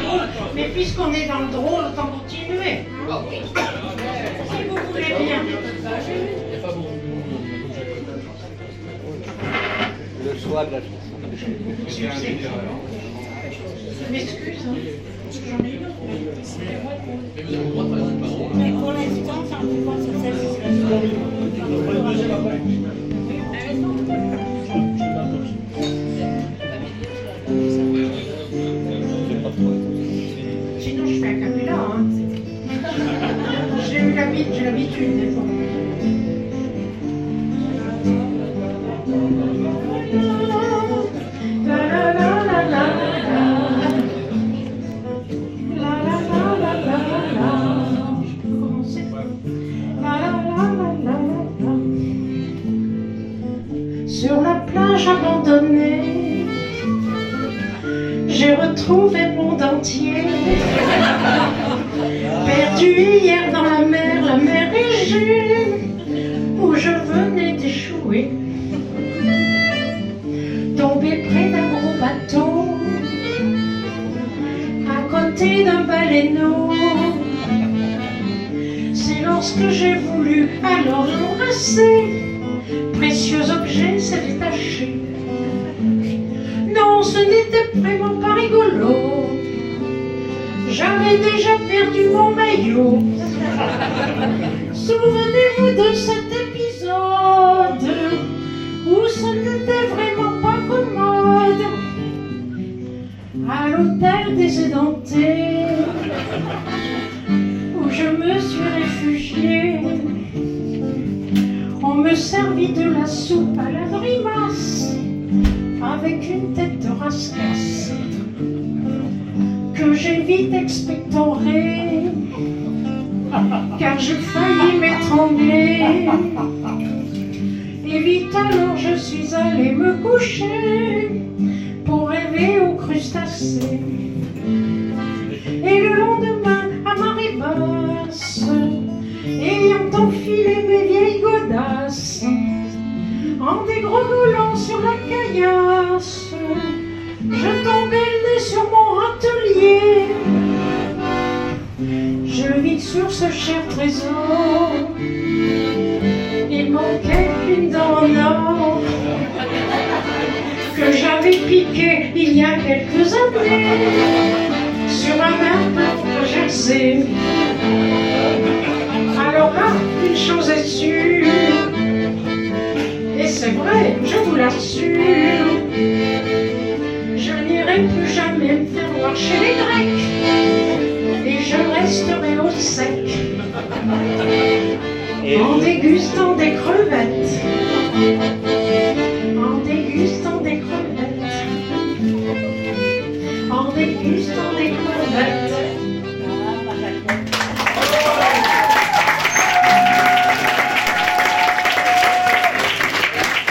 Mais puisqu'on est dans le drôle, autant continuer. Si vous voulez bien. Le choix de la chanson. Je m'excuse, hein. J'en ai une autre. Mais pour l'instant, ça me voit sur celle-ci. Sinon, je fais un capella, hein. J'ai l'habitude des fois. Sur la plage abandonnée, j'ai retrouvé le monde entier. Perdu hier dans la mer Égée, où je venais d'échouer. Tombé près d'un gros bateau, à côté d'un baleineau. C'est lorsque j'ai voulu alors l'embrasser, précieux objet s'est détaché. Non, ce n'était vraiment pas rigolo. J'avais déjà perdu mon maillot. Souvenez-vous de cet épisode où ce n'était vraiment pas commode. À l'hôtel des édentés, où je me suis réfugiée. On me servit de la soupe à la grimace, avec une tête de rascasse, que j'ai vite expectorée, car je faillis m'étrangler. Et vite alors je suis allée me coucher, pour rêver aux crustacés. Et le lendemain, à marée basse, ayant enfilé mes vieilles godasses, en dégrenouillant sur la caillasse, je tombais le nez sur mon râtelier. Je vis sur ce cher trésor, il manquait une dent en or, que j'avais piqué il y a quelques années, sur un arbre gercé. Alors là, une chose est sûre, et c'est vrai, je vous l'assure, je n'irai plus jamais me faire voir chez les Grecs, et je resterai au sec, en dégustant des crevettes, en dégustant des crevettes, en dégustant